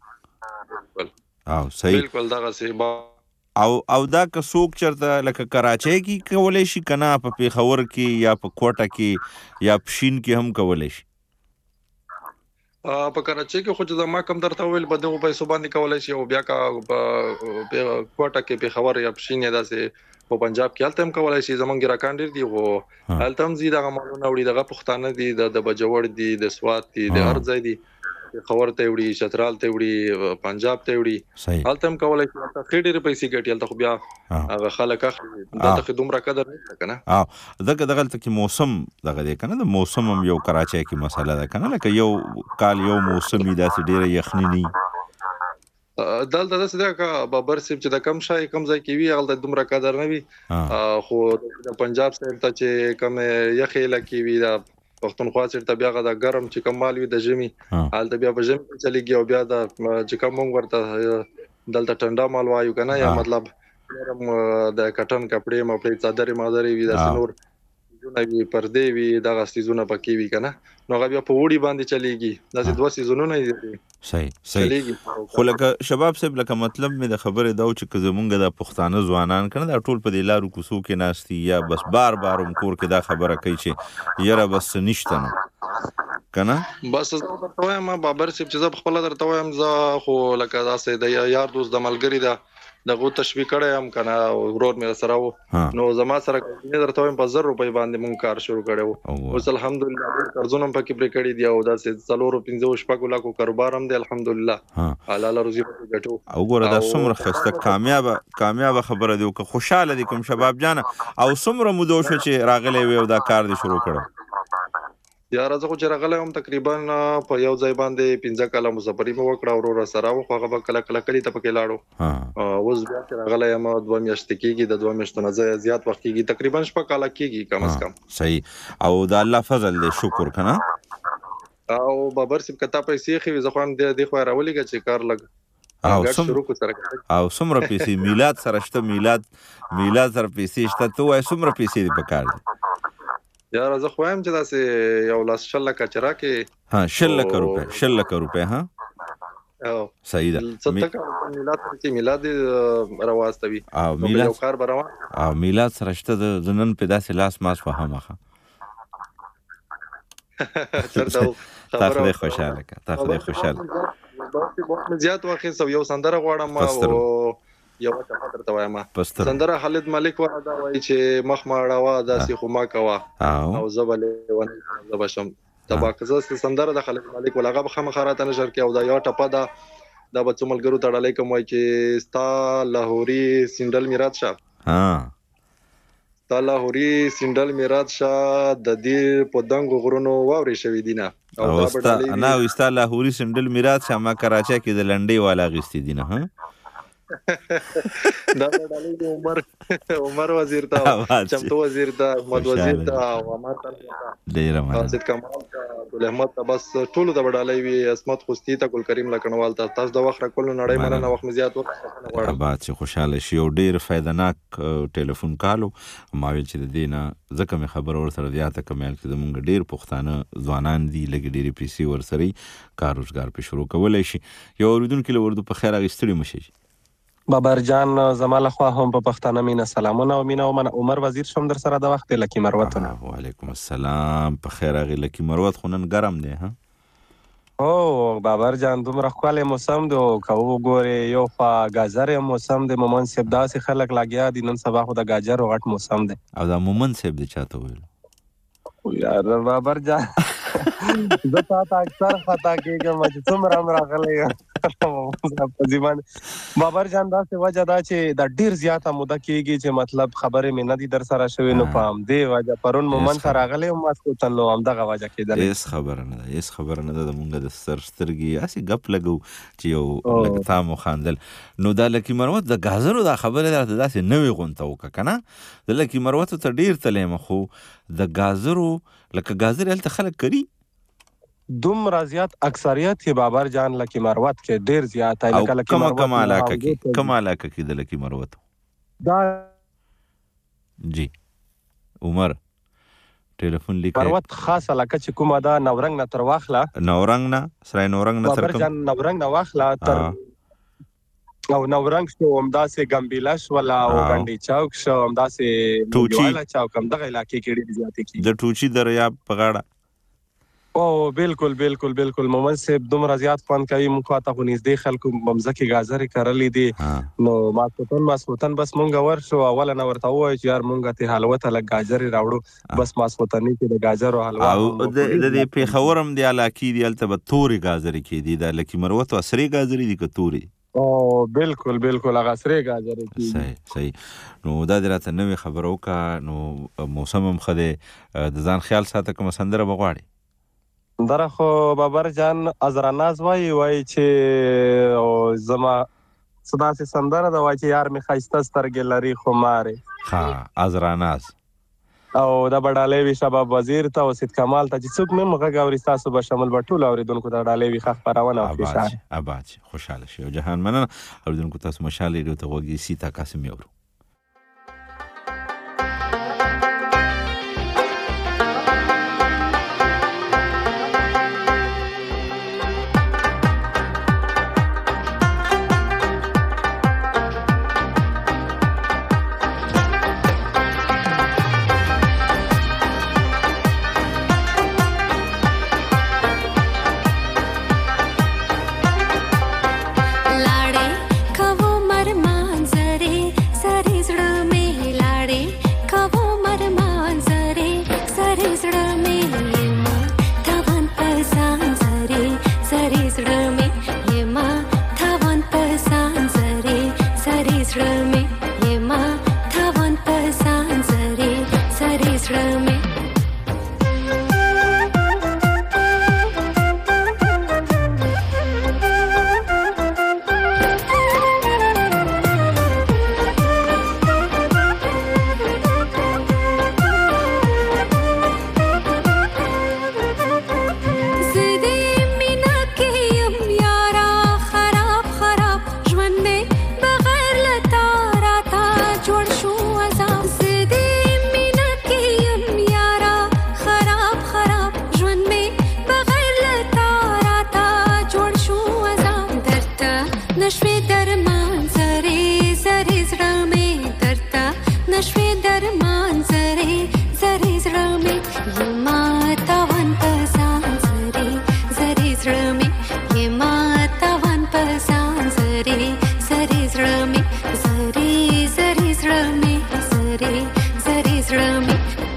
کنه صحیح
بالکل دغه سی
او دا که څوک چرته لکه کراچۍ کې کولای شي کنه په پیښور کې یا په کوټه کې یا پښین کې هم کولای شي
په کراچۍ کې خو چې ما کم درته ویل په دغه پیسو باندې کولای شي او بیا کا کوټه کې پیښور یا پښین داسې په پنجاب کې هلته هم کولای شي زمونږ راکان ډیر دی او هلته هم زیاده غمونه وړي دغه پښتانه دي د بجوړ دي د سوات دي د هر ځای دي خبر ته وړي چترال ته وړي پنجاب ته وړي هلته هم کولای شي هلته خېډېر پیسې ګټي هلته خو بیا هغه خلک دغه دومره قدر نه کنه
دغه کې موسم دغه دی کنه د موسم هم یو کراچۍ کې مسله ده کنه لکه یو کال یو موسمي داسې ډیره یخني نه
دلته داسې ده کا بابر صاحب چې د کم شای کم ځای کې وی هغه دومره قدر نه وي خو د پنجاب سره ته چې کم یخې لکې وی دا پښتونخوا چیرته بیا غدا ګرم چې کمال وي د ژمي حالت بیا په ژمي چلیږي او بیا د چې کوم ورته دلته ټنډا مال وایو کنه یا مطلب د کټن کپڑے مپړې صدر مادرې وي د سنور جونې پردې وي دغه سيزونه پکې وي کنه نو بیا په وړي باندې چلیږي دا 2 سيزونه دي
صحیح خو لکه شباب صاحب لکه مطلب مې د خبره دا چې زمونږ د پښتانه ځوانان کنه دا ټول په دې لارو کوڅو کې ناشتي یا بس بار کور کې دا خبره کوي چې یره بس نشته نو کنه
بس زه درته وایم بابر صاحب چې زه خپل درته وایم زه خو لکه داسې د یار دوست د ملګری دا دغه تشویق کړی هم کنه ورور مې سره وو نو زما سره نه درته وایم په 1000 روپۍ باندې مونږ کار شروع کړو اوس الحمدلله قرضونه پکې پرې کړی دی او داسې 4-15 لکو کاروبار هم دی الحمدلله حلال روزي ګټو
او ګوره دا څومره خسته کامیاب خبره دی او خوشاله دي کوم شباب جان او څومره مودو شو چې راغلی وي او دا کار دی شروع کړو
یا راځه خو چې راغلی هم تقریبا په یو ځای باندې 15 کاله مسافري مو وکړه ورور سره خو هغه کله کلی ته پکې لاړو اوس بیا چې راغلی هم 2 میاشتې کېږي د 2 میاشتو نه زیات وخت کېږي تقریبا 6 کاله کېږي کم از کم
صحیح او د الله فضل دی شکر کنه
او بابر صاحب کته پیسې خو زه خو هم د خو راولېږي چې کار لګ
او څومره پیسې میلاد سره شته میلاد سره پیسې شته ته وای څومره پیسې دی پکار دي
یا زه خو هم چې داسې یو لاس شل لکه چرا کې
6 لک روپے ها صحیح ده.
څه تک میلاد چې میلاد راوستوي
او
میلاد کار روان
او میلاد سره شته د زنن په داسې لاس ماس فهمه تا خدای خوشاله که تا خدای خوشاله
بہت زیات واخې سو یو سندره غواړم او یو څه درته وایم سندره خالد ملک ودا وایي چې مخ ماړه داسې خو ما کوا او زبلې ونه زبشم تبا کزه سندره د خالد ملک ولغه بخمخراته نشر کې او دا یو ټپه دا د بچملګرو تړلې کوم چې ستا لاهوري سندل میراث شه تا لاهوري سندل میراث شه د دې په دنګ غرونو واوري شوی دینه
او ستا انا وستا لاهوري سندل میراث شه ما کراچا کې د لنډي والا غستی دینه ها
دا ډالې عمر وزیر تا چمتو وزیر تا احمد وزیر تا او عمر تا
ډیر مننه
حافظ کمال تا ګل احمد تا بس ټول د ډالې وی اسمت خوستی تا ګل کریم لکنوال تا تاسو د وخت کول نړۍ مننه وخت زیات وخت
بعد چې خوشاله شي او ډیر فائدناک ټلیفون کالو ما ویل چې د دینه ځکه مې خبر ور سره زیاته کمال چې زمونږ ډیر پښتانه ځوانان دي لګ ډیر پیسې ور سره کار روزګار په شروع کولای شي یو اوریدونکو له ورته په خیر اغستړي مشي
بابر جان زماله خو هم په پښتانه مینا سلامونه او مینا او عمر وزیر شوم در سره د وخت لکی مروت
وعلیکم السلام په خیر اغه لکی مروت خونن ګرم دی ها
او بابر جان دومره خپل موسم دو کو ګوره یو فا گازر موسم د مومن سیب داسې خلک لاګیا دي نن سبا خو د گاجر غټ موسم دی
او د مومن سیب د چاته ویل
یار بابر جان زه تا اکثر خطا کېږم چې څومره راغلی په ځوان بابر جان دا څه وجه دا چې دا ډیر زیاته موده کېږي چې مطلب خبرې مې نه دي در سره شوې نو پام دی وجه پرون مومن سره راغلی او ماسکو تنلو هم دغه وجه کېدل
هیڅ خبره نه ده هیڅ خبره نه ده د مونږ د سترګې اسی غپ لګو چې یو لګتا مو خاندل نو دا لکی مروت د غازرو دا خبره ده داسې نوې غونته وک کنه د لکی مروت ته ډیر تلې مخو د غازرو لکه غازر هلته خلک کری
دومره زیات اکثریت کې بابر جان لکی مروت کې ډیر زیات ہے لکه لکی مروت
کما علاقه کې د لکی مروت
دا
جی عمر ټلیفون لیکه
مروت خاص علاقه چې کومه دا نورنګ نه تر واخله
نورنګ نه سره نورنګ نه تر
بابر جان نورنګ نه واخله تر او نورنګ شو همداسې ګمبیلاش ولا او غنډي چوک شو همداسې ټوچی چوک هم دغه علاقې کې ډیر زیات کی
د ټوچی دریاب په غاړه
او بالکل بالکل بالکل مومن صاحب دومره زیات فن کوي مونږ ته خو نږدې خلکو ممزکي غازرې کرلې دي نو ماسوتن بس مونږ ورشو اوله نو ورته وای چې یار مونږ ته حلوته لګ غازرې راوړو بس ماسوتنی کې د غازرو حلوا
او د دې په خبرم دی علاقې دی الته به توري غازرې کې دي د لکی مروت او سری غازرې دي کتوري
او بالکل بالکل هغه سری غازرې کې
صحیح نو دا درته نوې خبرو کا نو موسم هم خده د ځان خیال ساته کوم سندره بغواړي
دره خو بابر جان ازراناز وای چې زما صدا سي سندره دا وای چې یار می خایسته سترګې لري خو ماره
ها ازراناز
او دا بډالې وی شباب وزیر ته او سید کمال ته چې څوک مې مغه غوري تاسو به شامل بټول اوریدونکو ته ډالې وی خخ پرونه او خوشاله
اباج خوشاله شي جهان مننه اوریدونکو تاسو مشاله لري ته وګي سیتا قاسم یورو
लाड़े खवो मर मांजरे زری زړه مې زری زړه مې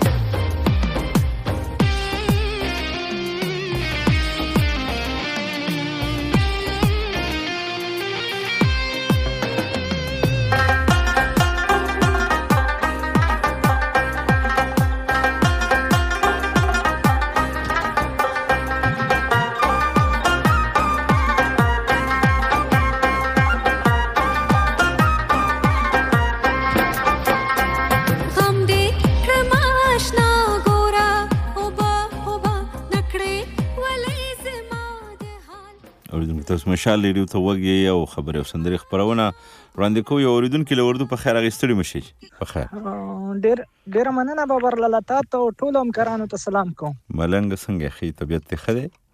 تاسو مشال ریډیو ته وګورئ او خبري او سندري خبرونه وړاندې کوي اوریدونکو له وردو په خیر اغستړي مشي په خیر
ډیر مننه بابر لاله تاسو ټول همکارانو ته سلام کوم
ملنګ څنګه خې طبيعت ته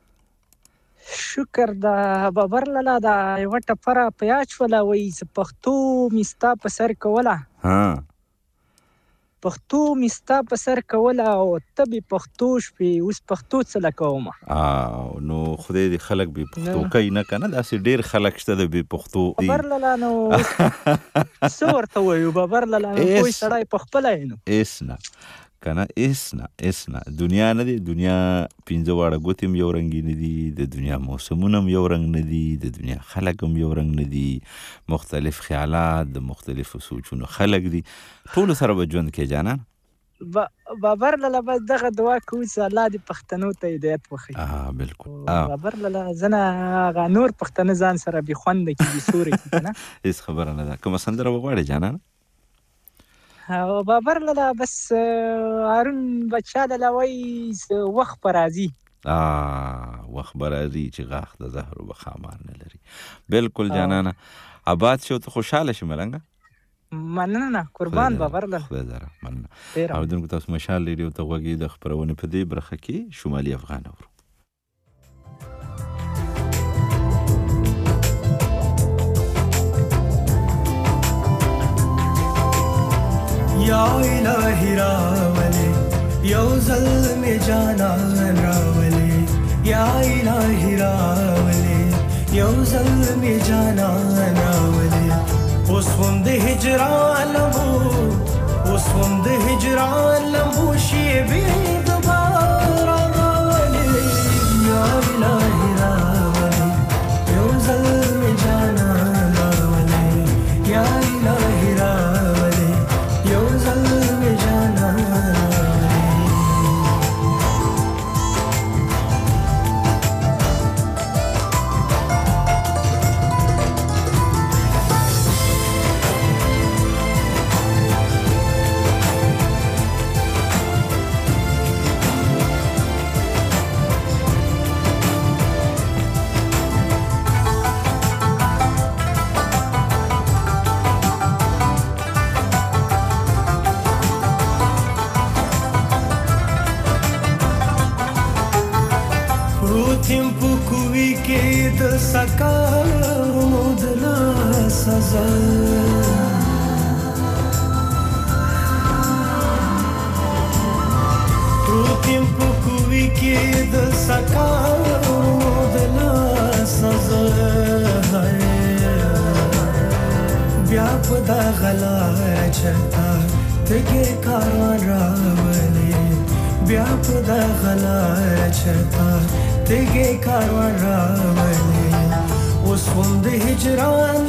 خده
شکر دا بابر لاله دا یو ټپره پیاچ ولا وای پښتو مستا په سر کوله
ها
پښتو مستا په سر کوله او تبي پښتو شپې اوس پښتو څه لکوم
نو خدای دې خلک به پښتو کوي نه کنه داسې ډیر خلک شته د به پښتو
بابر لاله نو څو ورته وایو بابر لاله کوئی سړی په خپل عینو
اسنا کنه اسنا دنیا نه دی دنیا پنځه واړه ګوتم یو رنگ نه دي د دنیا موسمونه یو رنگ نه دي د دنیا خلک هم یو رنگ نه دي مختلف خیالات د مختلفو سوچونو خلک دي ټول سره به ژوند کې جانان
بابر لاله بس دغه دعا کوي چې الله دې پښتنو ته هدایت وکړي
بالکل
بابر لاله زنه غا نور پښتنه ځان سره به خوند کې به سوري کنه
هیڅ خبره نه ده کوم سندره وغواړي جانان
او بابر لاله بس هارون بچا لاله وای وخت پر راځي
وخت پر راځي چې غاخ د زهر وبخامار نه لري بالکل جانانه آباد شو ته خوشاله شې ملنګه
مننه قربان بابر لاله
خدای دره مننه او دغه تاسو مشال ریډیو ته وګورئ د خبرونه په دې برخه کې شمالي افغان اورو
یا الہی راولے یو ظلم جانان راولے یا الہی راولے یو ظلم جانان راولے اس وند ہجران لمبو شیبی دوبارہ راولے یا الہی راولے یو ظلم جانان راولے یا الہی راولے یو ظلم جانان سکارو دلا سزا روتیم پکوی کې د سکارو دلا سزا بیا په دا غلا چتا تګه کاروان راولې بیا په دا غلا چتا تګه کاروان راولې اوس هم د هجران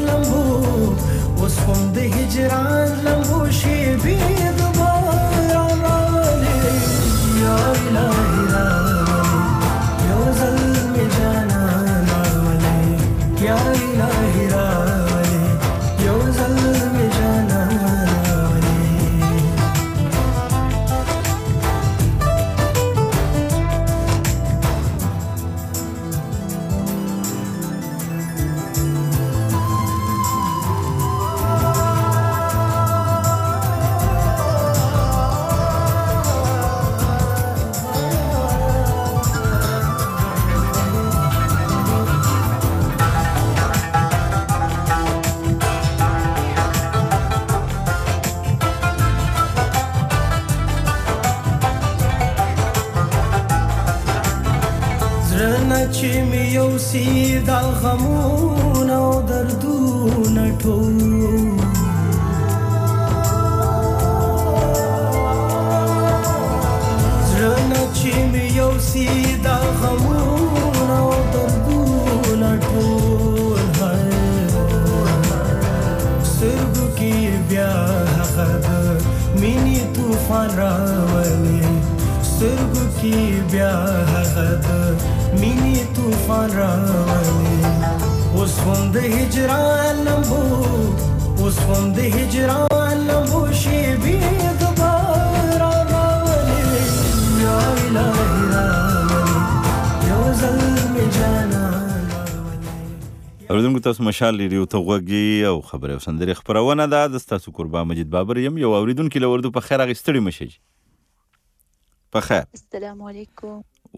لمبو شي بي دوباره راولې یا الهی راولې یو ظلم جانان راولې یا الهی راولې یو ظلم جانان چې مې یو سیدا غمونه او دردونه ټول مینی طوفان راولي سترګو کې بیا هغه د مینی طوفان راولي اوس هم د هجران لمبو اوس هم د هجران لمبو شیبې د باران راولي یا الهي راولي یو ځل مې جانان
اوریدونکو تاسو مشال ریډیو ته غوږی او خبرې او سندرې خپرونه ده د ستاسو قربا مجید بابر یم یو اوریدونکي له وردو په خیر هغې ستړي مه شئ په خیر
السلام علیکم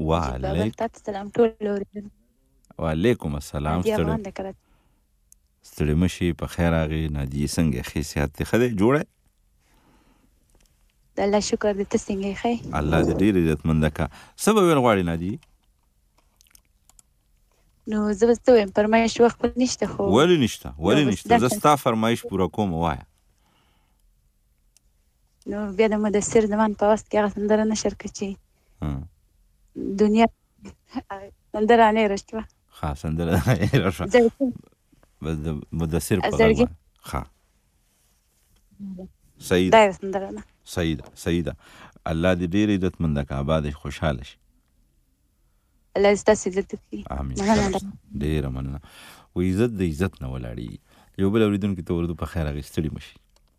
وعلیکم السلام ستړي مه شئ په خیر هغې نادیې څنګه ښې صحت دې ښه دی جوړه
د الله شکر دې ته څنګه یې ښه
الله دې ډېر عزتمنده کا څه به ویل غواړې نادیې
نو زه به څه ویم فرمایش وخت نشته خو
ولې نشته زه ستا فرمایش پوره کوم وایه
نو بیا د مدثر زمان په وخت کې هغه سندره نشر کړه چې دنیا سندره هنیره شوه
ښه سندره هنیره شوه بس د مدثر په غږ ښه صحیح ده صحیح ده الله دې ډېر عزتمنده که آباد خوشحاله شي
الله ستاسو عزت وکړي
امین ډېره مننه و عزت د عزت نه ولاړېږي یو بل اورېدونکي ته اردو په خیر هغې ستړي مه شي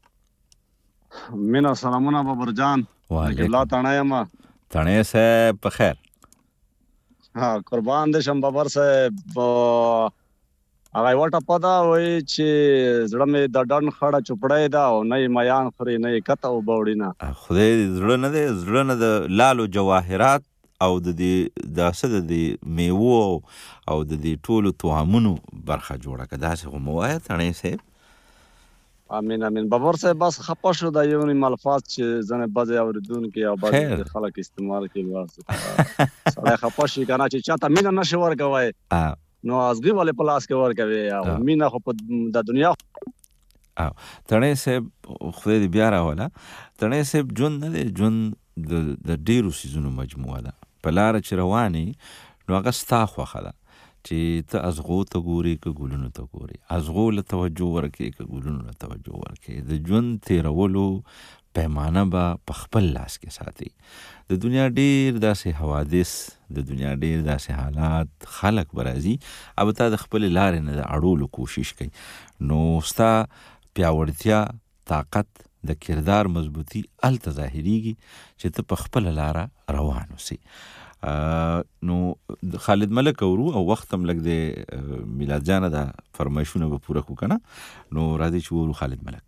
مینا سلامونه بابر جان الله تڼی یم
تڼی صاحب په خیر
قربان دې شم بابر صاحب هغه یوه ټپه ده وایي چې زړه مې د ډنډ خړه چوپړی ده او نه یې میان خوري نه یې کته اوبه وړینه
خدای دې زړه نه دی زړه نه د لالو جواهرات او د دې څه د دې میوو او د دې ټولو توامونو برخه جوړه که داسې خو مه وایه تڼی صاحب
امین امین بابر صاحب بس خپه شو دا یو نیم الفاظ چې ځنې بعضې اورېدونکي او بعضې خلک استعمال کوي بس سړی خپه شي که نه چې چاته مینه نشي ورکوی نو ازغي ولې په لاس کې ورکوي او مینه خو په د دنیا
تڼی صاحب خدای دې بیا راوله تڼی صاحب ژوند نه دی ژوند د ډېرو څیزونو مجموعه ده په لاره چې روانې نو هغه ستا خوښه ده چې ته ازغو ته ګورې که ګلونو ته ګورې ازغو له توجه ورکې که ګلونو له توجه ورکې د ژوند تېرولو پیمانه به په خپل لاس کې ساتي د دنیا ډېر داسې حوادث د دنیا ډېر داسې حالات خلک به راځي او تا د خپلې لارې نه د اړولو کوشش کوي نو ستا پیاوړتیا طاقت د کردار مضبوطی هلته ظاهریږي چې ته په خپله لاره روان اوسې نو خالد ملک اورو او وخت هم لږ د میلاد جانه د فرمایشونه به پوره کړو که نه نو راځئ چې وورو خالد ملک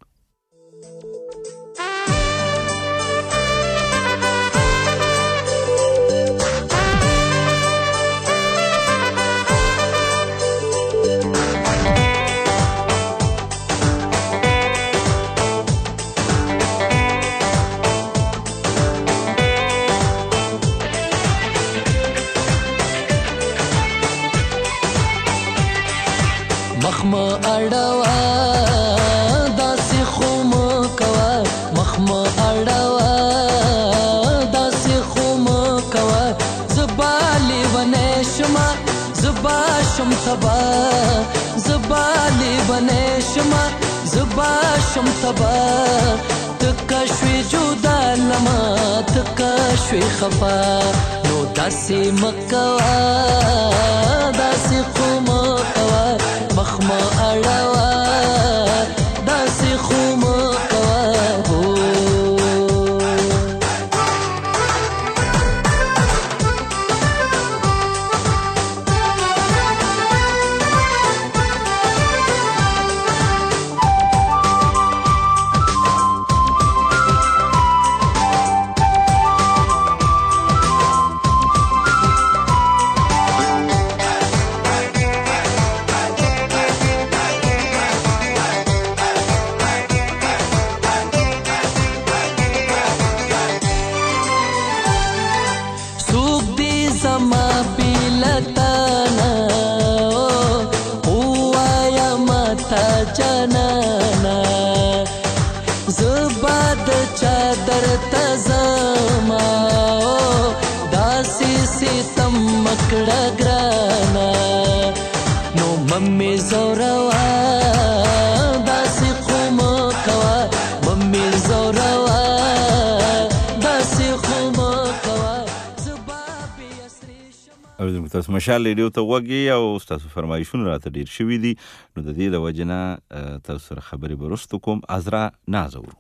مخما اړوا داسې خو مه کوه مخما اړوا داسې خو مه کوه زه به لیونی شمه زه به شم تبا زه به لیونی شمه زه به شم تبا تکه شوې جدا لمه تکه شوې خفه نو داسې مه کوه داسې خو مه کوه مخما اړوا داسې خو مه کوه کړه ګرانا نو ممي زوروا داسې خو مه کوه ممي زوروا
اوریدونکو تاسو مشال ریډیو ته وګورئ او تاسو فرمایشونه راته ډیر شوي دي نو د دې د وجې نه تاسو سره خبرې به وروسته کوم. عذرا ناز اورو.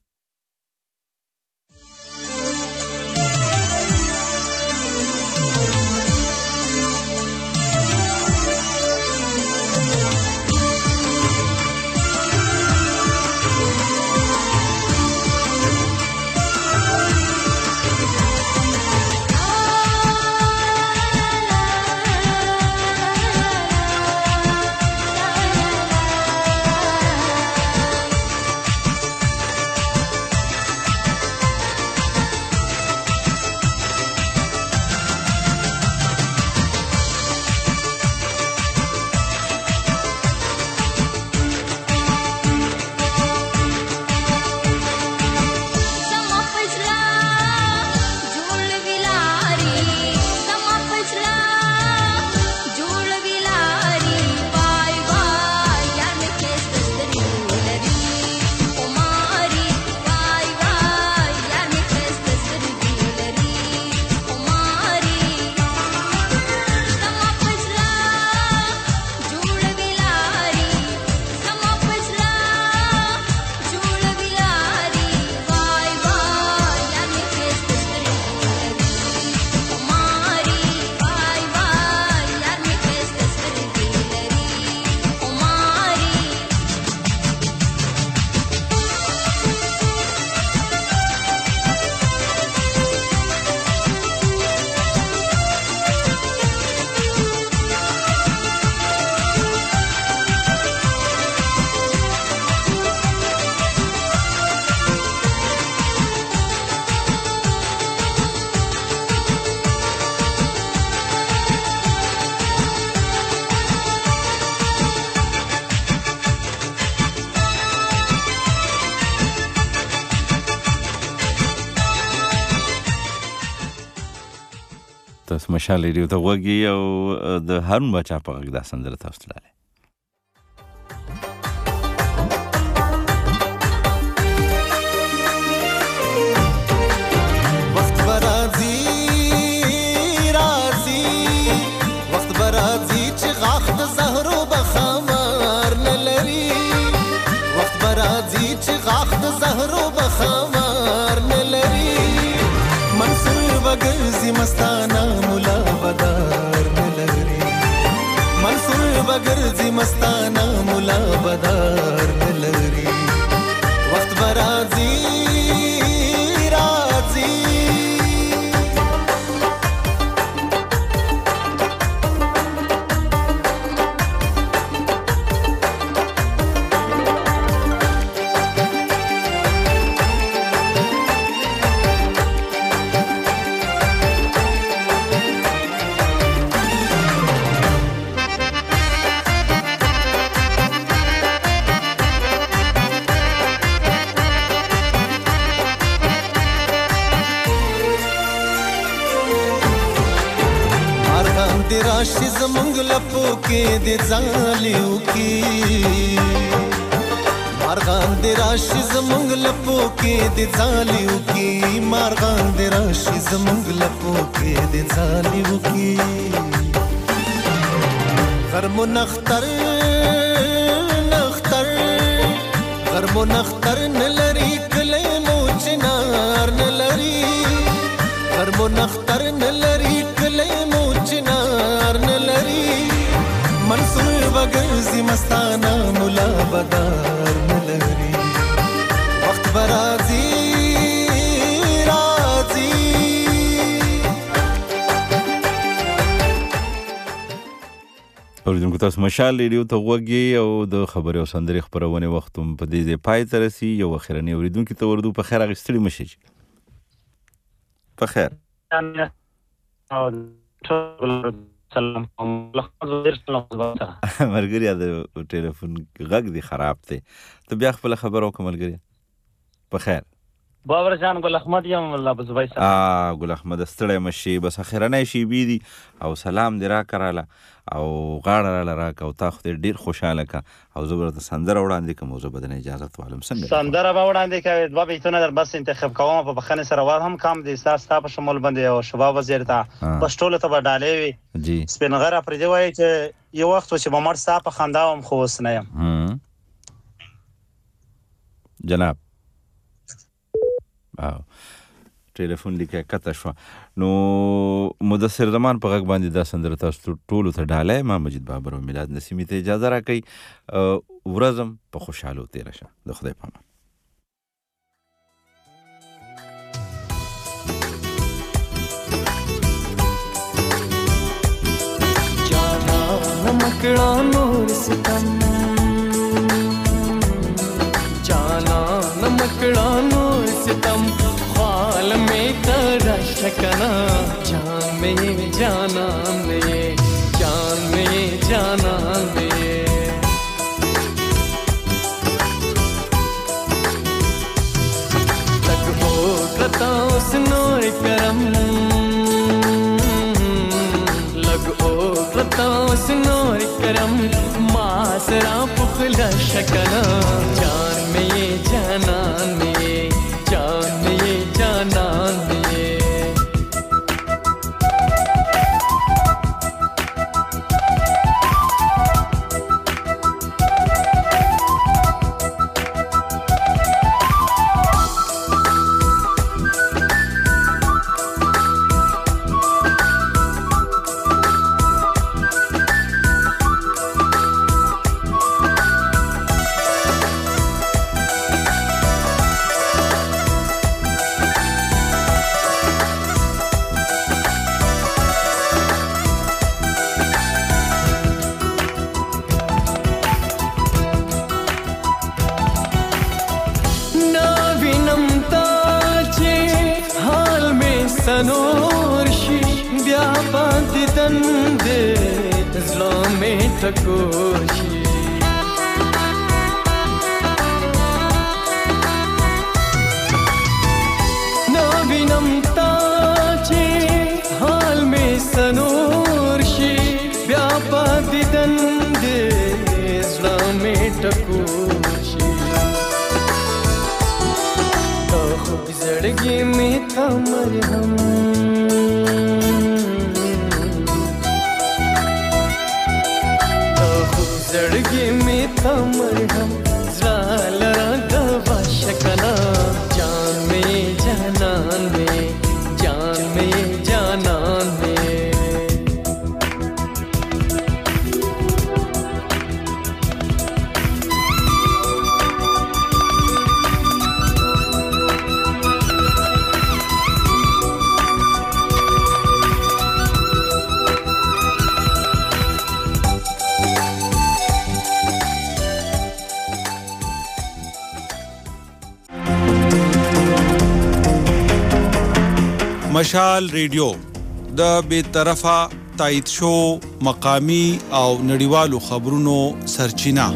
تاسو مشال ریډیو ته وګورئ او د هارون باچا په غږ دا سندره تاسو ته لاله.
وخت برازي رازي وخت برازي چې غاخ د زهرو بخمار نه لري وخت برازي چې غاخ د زهرو بخمار نه لري منصور بغرزي مستانه مولا بدار نه لري منصور بغرزي مستانه مولا بدار نه لري وخت برازي راشي زمونږ لپو کې د ځالیو کې مارغان د راشي زمونږ لپو کې د ځالیو کې مارغان د راشي زمونږ لپو کې د ځالیو کې غرمو نختر نختر غرمو نختر نلري کلی مو چنار نلري غرمو نختر نلري کلی مو چنار نلري منصور بغرزي مستانه مولا بدار نلري وخت برازي رازي
اوریدونکو تاسو مشال ریډیو ته وګورئ او د خبرې او سندرې خپرونې وخت په دې پای ته رسي. یو اخرنی اوریدونکو ته وردو په خیر اغستړي مشي په خیر
سلام
مرګریا د ټلیفون غږ دی خراب دی ته بیا خپل خبرو کوم مرګریا په خیر
بابر جان ګل احمد یم الله بزوی صاحب
ګل احمد ستړی مشي بس اخرنه شي بيدي او سلام دی را کراله او غاړه را کا او تا خو ډیر خوشاله کا او زبرت سندره وړاندې کوم زه بدن اجازه والم څنګه سندره
وړاندې کوي دوه بیتونه در بس انتخاب کوم په بخنه سره واه هم کام دي ستا په شمول باندې او شباب وزیر ته بس ټوله ته ډالې وي
جی
سپینغره پر دی وای چې یو وخت چې ممر صاحب خنداوم خو وسنه يم
جناب ټلیفون لیکه کته شو نو مدثر زمان په غږ باندې دا سندره تاسو ټولو ته ډالای ما مجید بابر او میلاد نسیمی ته اجازه راکړئ ورځم په خوشاله تیر شه د خدای په امان
جانا نمکڑا نور ستم جانا نمکڑا نور ستم خال में तेरा शकना जान में जाना में जान में जाना में तक हो करता सुनो करम लग ओ करता सुनो करम मासरा पुखला शकना जान में जाना में जान में जाना में سنورشی بیا باندې دندې زلمې ټکوشي نو وینم تا چې حال مې سنورشی بیا باندې دندې زلمې ټکوشي تو خو زړګي مې تا مرهم زړګي مې تا مرهم زال را غوا شکنا جان مې جانان مې جان مې جانان مې
مشال ریډیو د بے طرفه تایید شو مقامی او نړیوالو خبرونو سرچینه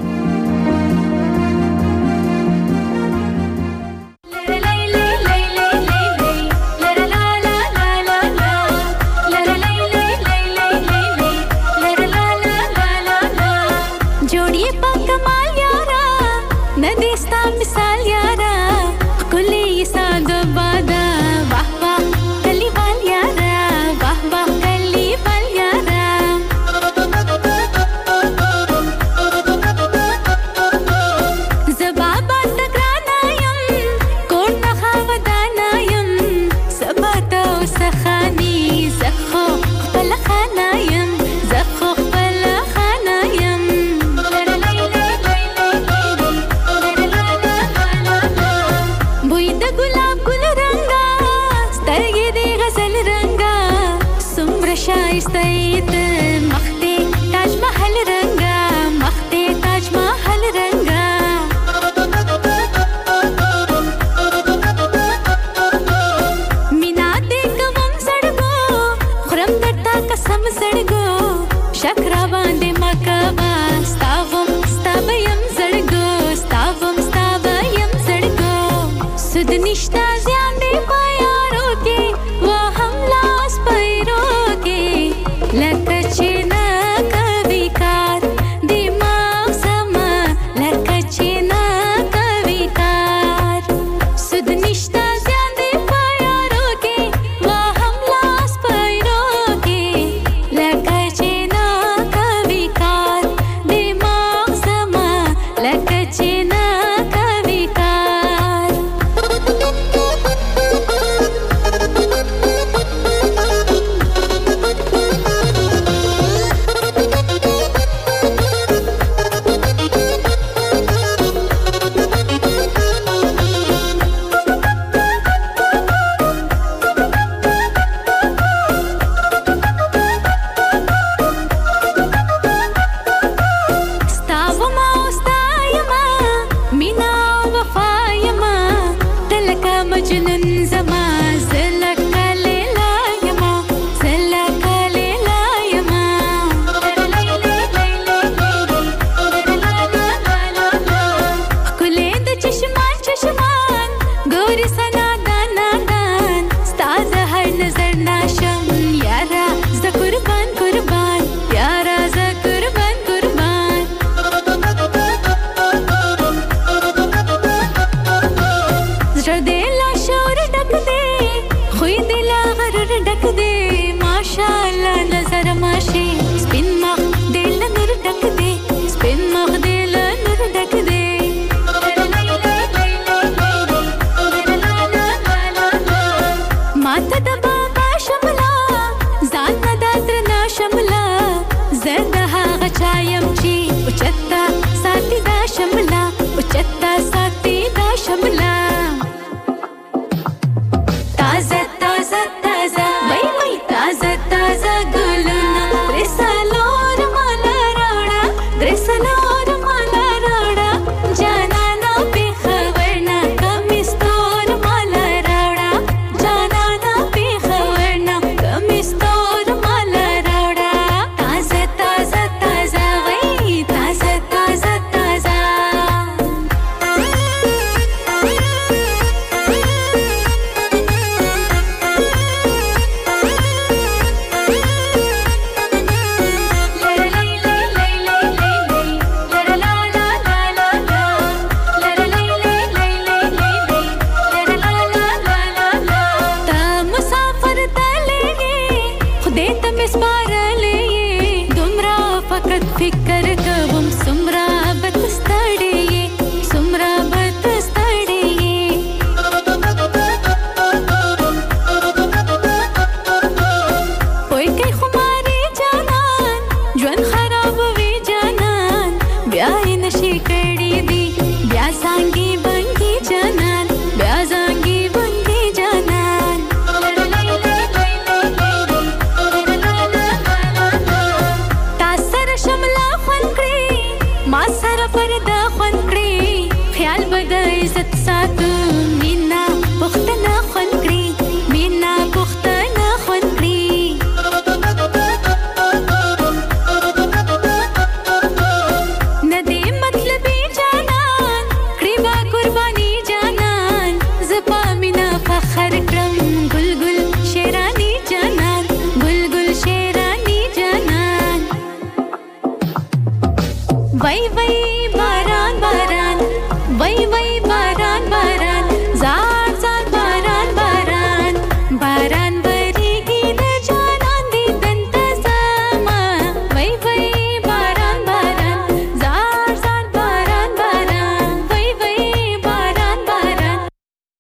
Nishta
نوري سنا